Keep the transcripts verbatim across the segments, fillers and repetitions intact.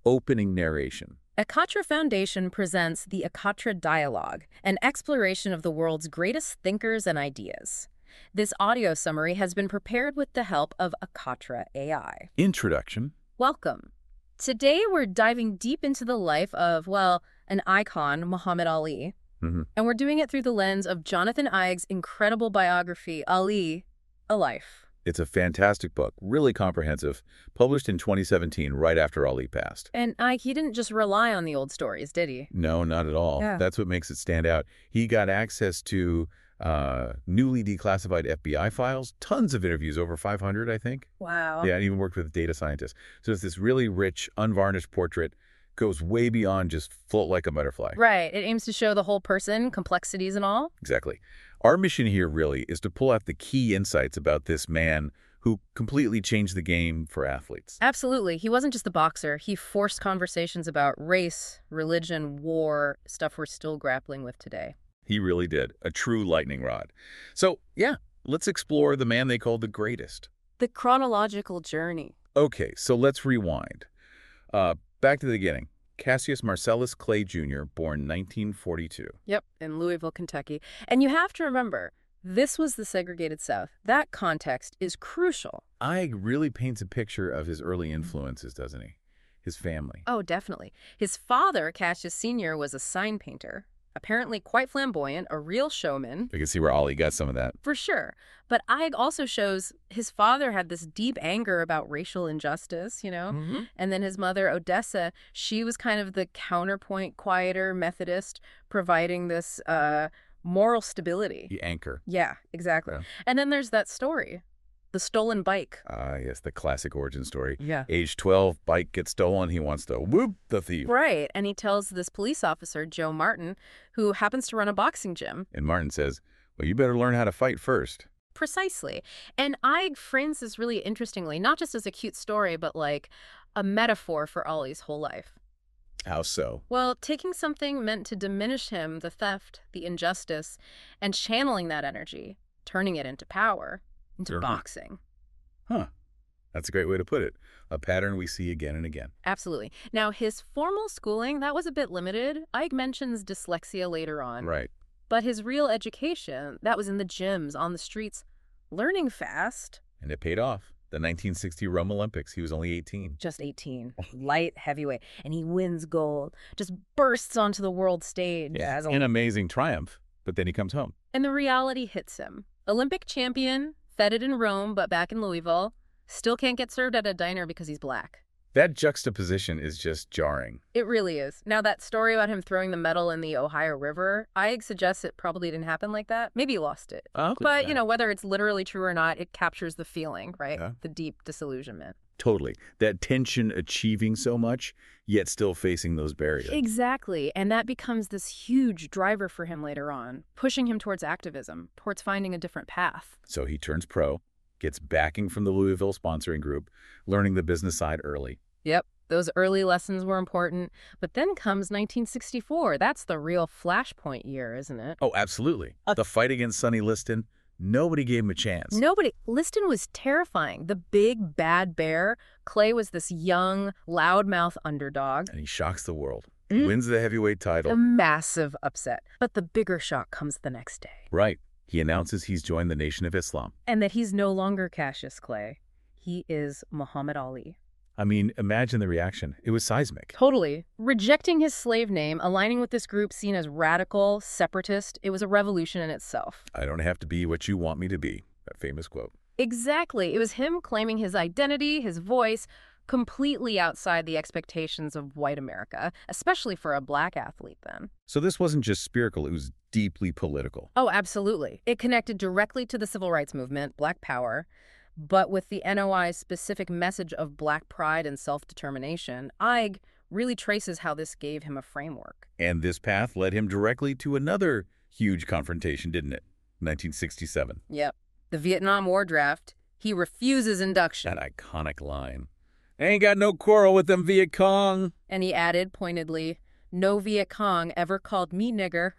opening narration. Ekatra Foundation presents the Ekatra Dialogue, an exploration of the world's greatest thinkers and ideas. This audio summary has been prepared with the help of Ekatra A I. Introduction. Welcome. Today we're diving deep into the life of, well, an icon, Muhammad Ali. Mm-hmm. And we're doing it through the lens of Jonathan Eig's incredible biography, Ali, A Life. It's a fantastic book, really comprehensive, published in twenty seventeen, right after Ali passed. And Eig, he didn't just rely on the old stories, did he? No, not at all. Yeah. That's what makes it stand out. He got access to uh, newly declassified F B I files, tons of interviews, over five hundred, I think. Wow. Yeah, and even worked with data scientists. So it's this really rich, unvarnished portrait, goes way beyond just float like a butterfly. Right. It aims to show the whole person, complexities and all. Exactly. Our mission here really is to pull out the key insights about this man who completely changed the game for athletes. Absolutely. He wasn't just a boxer. He forced conversations about race, religion, war, stuff we're still grappling with today. He really did. A true lightning rod. So, yeah, let's explore the man they called the greatest. The chronological journey. Okay, so let's rewind. Uh, back to the beginning. Cassius Marcellus Clay Junior, born nineteen forty-two. Yep, in Louisville, Kentucky. And you have to remember, this was the segregated South. That context is crucial. Eig really paints a picture of his early influences, doesn't he? His family. Oh, definitely. His father, Cassius Senior, was a sign painter. Apparently quite flamboyant, a real showman. You can see where Ali got some of that. For sure. But Eig also shows his father had this deep anger about racial injustice, you know? Mm-hmm. And then his mother, Odessa, she was kind of the counterpoint, quieter Methodist, providing this uh, moral stability. The anchor. Yeah, exactly. Yeah. And then there's that story, the stolen bike. Ah, yes, the classic origin story. Yeah. Age twelve, bike gets stolen. He wants to whoop the thief. Right. And he tells this police officer, Joe Martin, who happens to run a boxing gym. And Martin says, well, you better learn how to fight first. Precisely. And Eig frames this really interestingly, not just as a cute story, but like a metaphor for Ali's whole life. How so? Well, taking something meant to diminish him, the theft, the injustice, and channeling that energy, turning it into power, into Sure. boxing. Huh. That's a great way to put it. A pattern we see again and again. Absolutely. Now, his formal schooling, that was a bit limited. Eig mentions dyslexia later on. Right. But his real education, that was in the gyms, on the streets, learning fast. And it paid off. The nineteen sixty Rome Olympics, he was only eighteen. Just eighteen. Light heavyweight. And he wins gold. Just bursts onto the world stage. Yeah, As a... an amazing triumph. But then he comes home. And the reality hits him. Olympic champion, feted in Rome, but back in Louisville. Still can't get served at a diner because he's black. That juxtaposition is just jarring. It really is. Now, that story about him throwing the medal in the Ohio River, Eig suggests it probably didn't happen like that. Maybe he lost it. Oh, But, you know, whether it's literally true or not, it captures the feeling, right? Yeah. The deep disillusionment. Totally. That tension achieving so much, yet still facing those barriers. Exactly. And that becomes this huge driver for him later on, pushing him towards activism, towards finding a different path. So he turns pro, gets backing from the Louisville sponsoring group, learning the business side early. Yep. Those early lessons were important. But then comes nineteen sixty-four. That's the real flashpoint year, isn't it? Oh, absolutely. The fight against Sonny Liston, nobody gave him a chance. Nobody. Liston was terrifying. The big, bad bear. Clay was this young, loudmouth underdog. And he shocks the world. Mm. Wins the heavyweight title. A massive upset. But the bigger shock comes the next day. Right. He announces he's joined the Nation of Islam. And that he's no longer Cassius Clay. He is Muhammad Ali. I mean, imagine the reaction. It was seismic. Totally. Rejecting his slave name, aligning with this group seen as radical, separatist, it was a revolution in itself. I don't have to be what you want me to be. That famous quote. Exactly. It was him claiming his identity, his voice, completely outside the expectations of white America, especially for a black athlete then. So this wasn't just spiritual, it was deeply political. Oh, absolutely. It connected directly to the civil rights movement, Black Power, but with the N O I's specific message of black pride and self-determination, Eig really traces how this gave him a framework. And this path led him directly to another huge confrontation, didn't it? nineteen sixty-seven. Yep. The Vietnam War draft. He refuses induction. That iconic line. Ain't got no quarrel with them Viet Cong. And he added pointedly, no Viet Cong ever called me nigger.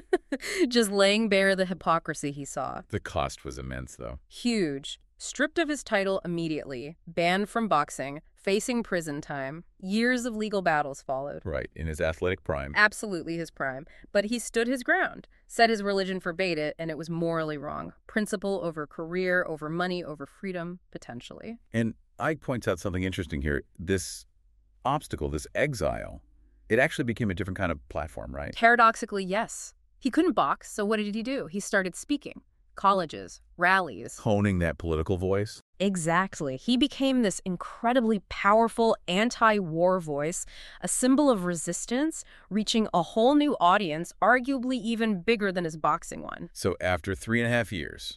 Just laying bare the hypocrisy he saw. The cost was immense, though. Huge. Stripped of his title immediately, banned from boxing, facing prison time. Years of legal battles followed. Right, in his athletic prime. Absolutely his prime. But he stood his ground, said his religion forbade it, and it was morally wrong. Principle over career, over money, over freedom, potentially. And Ike points out something interesting here. This obstacle, this exile, it actually became a different kind of platform, right? Paradoxically, yes. He couldn't box, so what did he do? He started speaking. Colleges, rallies. Honing that political voice. Exactly. He became this incredibly powerful anti-war voice, a symbol of resistance, reaching a whole new audience, arguably even bigger than his boxing one. So after three and a half years,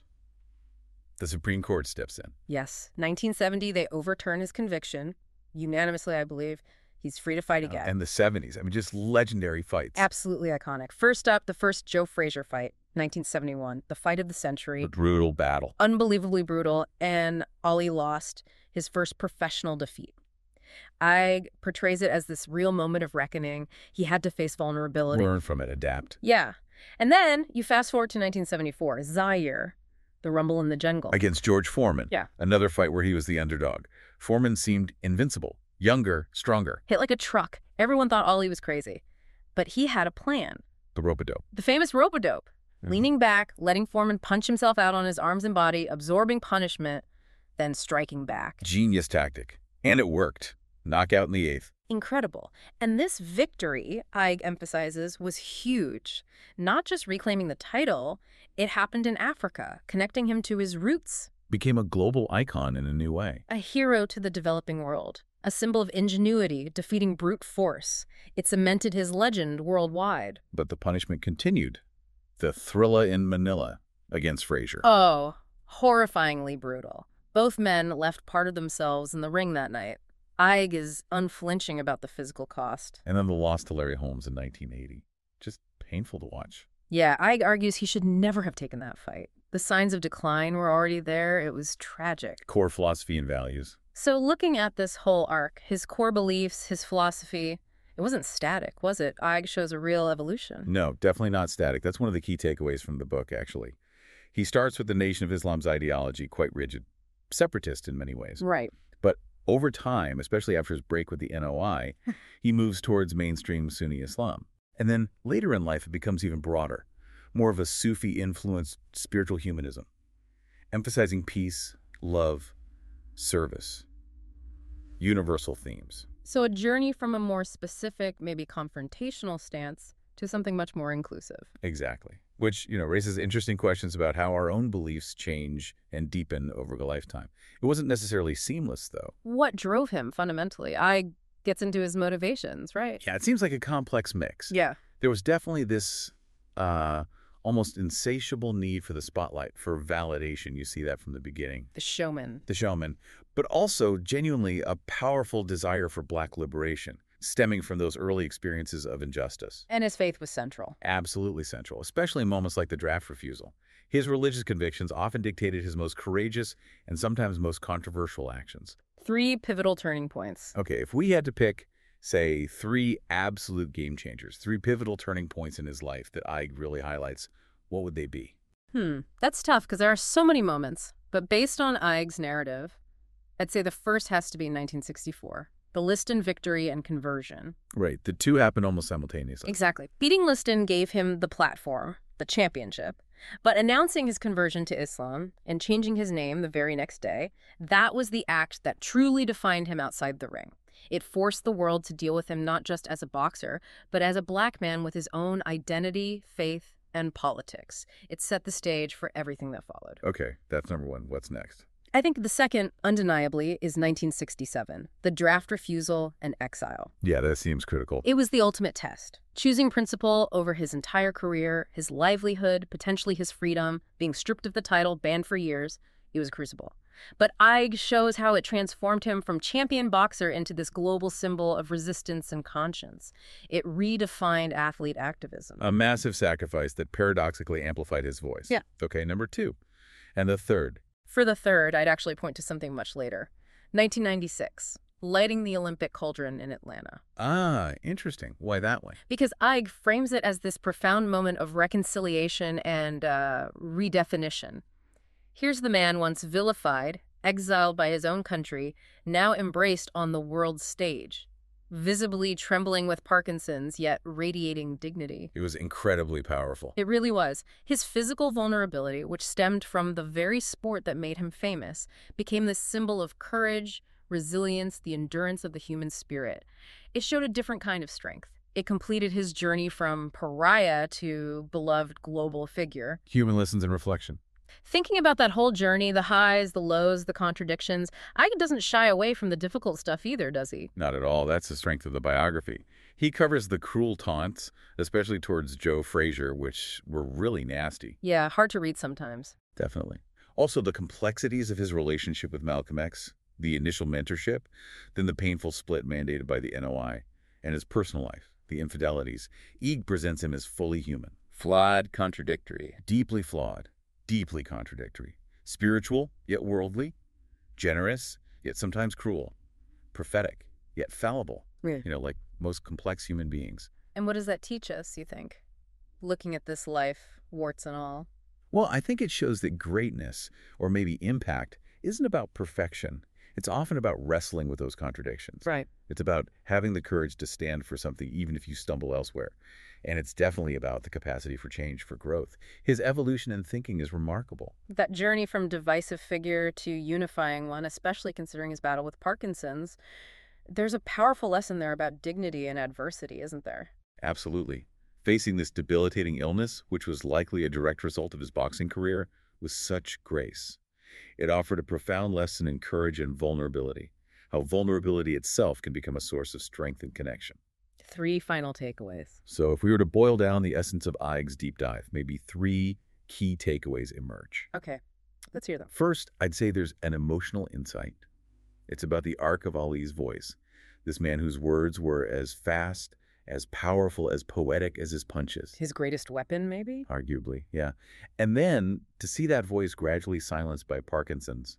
the Supreme Court steps in. Yes. nineteen seventy, they overturn his conviction, unanimously, I believe. He's free to fight again. Uh, and the seventies, I mean, just legendary fights. Absolutely iconic. First up, the first Joe Frazier fight, nineteen seventy-one, the fight of the century. A brutal battle. Unbelievably brutal, and Ali lost his first professional defeat. Ige portrays it as this real moment of reckoning. He had to face vulnerability. Learn from it, adapt. Yeah. And then you fast forward to nineteen seventy-four, Zaire, the Rumble in the Jungle. Against George Foreman. Yeah. Another fight where he was the underdog. Foreman seemed invincible, younger, stronger. Hit like a truck. Everyone thought Ali was crazy. But he had a plan. The rope-a-dope. The famous rope-a-dope. Yeah. Leaning back, letting Foreman punch himself out on his arms and body, absorbing punishment, then striking back. Genius tactic. And it worked. Knockout in the eighth. Incredible. And this victory, Ige emphasizes, was huge. Not just reclaiming the title, it happened in Africa, connecting him to his roots. Became a global icon in a new way. A hero to the developing world. A symbol of ingenuity, defeating brute force. It cemented his legend worldwide. But the punishment continued. The Thrilla in Manila against Frazier. Oh, horrifyingly brutal. Both men left part of themselves in the ring that night. Ige is unflinching about the physical cost. And then the loss to Larry Holmes in nineteen eighty. Just painful to watch. Yeah, Ige argues he should never have taken that fight. The signs of decline were already there. It was tragic. Core philosophy and values. So looking at this whole arc, his core beliefs, his philosophy, it wasn't static, was it? Ige shows a real evolution. No, definitely not static. That's one of the key takeaways from the book, actually. He starts with the Nation of Islam's ideology, quite rigid, separatist in many ways. Right. But over time, especially after his break with the N O I, he moves towards mainstream Sunni Islam. And then later in life, it becomes even broader, more of a Sufi-influenced spiritual humanism, emphasizing peace, love, service, universal themes. So a journey from a more specific, maybe confrontational stance to something much more inclusive. Exactly. Which, you know, raises interesting questions about how our own beliefs change and deepen over a lifetime. It wasn't necessarily seamless, though. What drove him fundamentally? Ige gets into his motivations, right? Yeah, it seems like a complex mix. Yeah. There was definitely this uh, almost insatiable need for the spotlight, for validation. You see that from the beginning. The showman. The showman. But also genuinely a powerful desire for Black liberation, stemming from those early experiences of injustice. And his faith was central. Absolutely central, especially in moments like the draft refusal. His religious convictions often dictated his most courageous and sometimes most controversial actions. Three pivotal turning points. Okay, if we had to pick, say, three absolute game changers, three pivotal turning points in his life that Ige really highlights, what would they be? Hmm, that's tough because there are so many moments. But based on Ige's narrative, I'd say the first has to be in nineteen sixty-four. The Liston victory and conversion. Right, the two happened almost simultaneously. Exactly. Beating Liston gave him the platform, the championship. But announcing his conversion to Islam and changing his name the very next day, that was the act that truly defined him outside the ring. It forced the world to deal with him not just as a boxer, but as a Black man with his own identity, faith, and politics. It set the stage for everything that followed. Okay, that's number one. What's next? I think the second, undeniably, is nineteen sixty-seven, the draft refusal and exile. Yeah, that seems critical. It was the ultimate test. Choosing principle over his entire career, his livelihood, potentially his freedom, being stripped of the title, banned for years, it was a crucible. But Ige shows how it transformed him from champion boxer into this global symbol of resistance and conscience. It redefined athlete activism. A massive sacrifice that paradoxically amplified his voice. Yeah. Okay, number two. And the third. For the third, I'd actually point to something much later. nineteen ninety-six, lighting the Olympic cauldron in Atlanta. Ah, interesting. Why that way? Because Ige frames it as this profound moment of reconciliation and uh, redefinition. Here's the man once vilified exiled by his own country, now embraced on the world stage, visibly trembling with Parkinson's, yet radiating dignity. It was incredibly powerful. It really was. His physical vulnerability, which stemmed from the very sport that made him famous, became this symbol of courage, resilience, the endurance of the human spirit. It showed a different kind of strength. It completed his journey from pariah to beloved global figure. Human lessons and reflection. Thinking about that whole journey, the highs, the lows, the contradictions, Ige doesn't shy away from the difficult stuff either, does he? Not at all. That's the strength of the biography. He covers the cruel taunts, especially towards Joe Frazier, which were really nasty. Yeah, hard to read sometimes. Definitely. Also, the complexities of his relationship with Malcolm X, the initial mentorship, then the painful split mandated by the N O I, and his personal life, the infidelities. Ige presents him as fully human. Flawed, contradictory. Deeply flawed. Deeply contradictory. Spiritual, yet worldly. Generous, yet sometimes cruel. Prophetic, yet fallible. Yeah. You know, like most complex human beings. And what does that teach us, you think? Looking at this life, warts and all. Well, I think it shows that greatness, or maybe impact, isn't about perfection. It's often about wrestling with those contradictions. Right. It's about having the courage to stand for something even if you stumble elsewhere. And it's definitely about the capacity for change, for growth. His evolution in thinking is remarkable. That journey from divisive figure to unifying one, especially considering his battle with Parkinson's, there's a powerful lesson there about dignity and adversity, isn't there? Absolutely. Facing this debilitating illness, which was likely a direct result of his boxing career, with such grace. It offered a profound lesson in courage and vulnerability, how vulnerability itself can become a source of strength and connection. Three final takeaways. So if we were to boil down the essence of Ige's deep dive, maybe three key takeaways emerge. Okay, let's hear them. First, I'd say there's an emotional insight. It's about the arc of Ali's voice, this man whose words were as fast, as powerful, as poetic as his punches. His greatest weapon, maybe? Arguably, yeah. And then to see that voice gradually silenced by Parkinson's,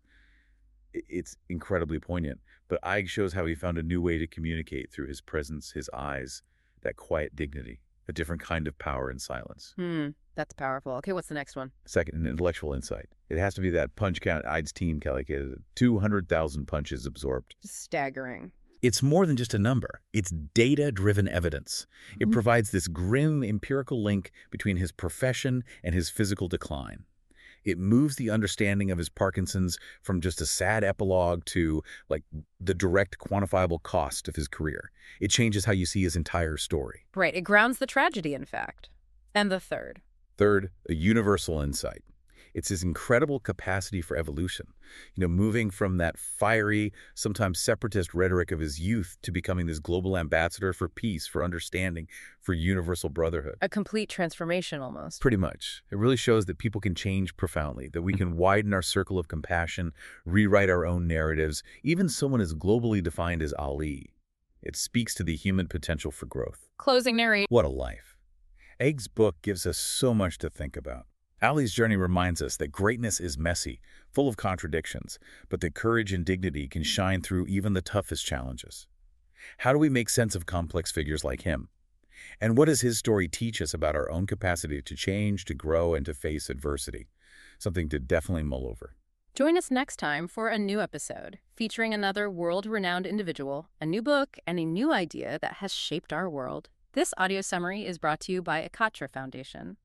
it's incredibly poignant. But Ige shows how he found a new way to communicate through his presence, his eyes, that quiet dignity, a different kind of power in silence. Hmm, that's powerful. Okay, what's the next one? Second, an intellectual insight. It has to be that punch count Ige's team calculated, two hundred thousand punches absorbed. Staggering. It's more than just a number. It's data-driven evidence. It provides this grim empirical link between his profession and his physical decline. It moves the understanding of his Parkinson's from just a sad epilogue to, like, the direct quantifiable cost of his career. It changes how you see his entire story. Right, it grounds the tragedy, in fact. And the third? Third, a universal insight. It's his incredible capacity for evolution, you know, moving from that fiery, sometimes separatist rhetoric of his youth to becoming this global ambassador for peace, for understanding, for universal brotherhood. A complete transformation, almost. Pretty much. It really shows that people can change profoundly, that we can widen our circle of compassion, rewrite our own narratives, even someone as globally defined as Ali. It speaks to the human potential for growth. Closing narration. What a life. Ige's book gives us so much to think about. Ali's journey reminds us that greatness is messy, full of contradictions, but that courage and dignity can shine through even the toughest challenges. How do we make sense of complex figures like him? And what does his story teach us about our own capacity to change, to grow, and to face adversity? Something to definitely mull over. Join us next time for a new episode featuring another world-renowned individual, a new book, and a new idea that has shaped our world. This audio summary is brought to you by Akatra Foundation.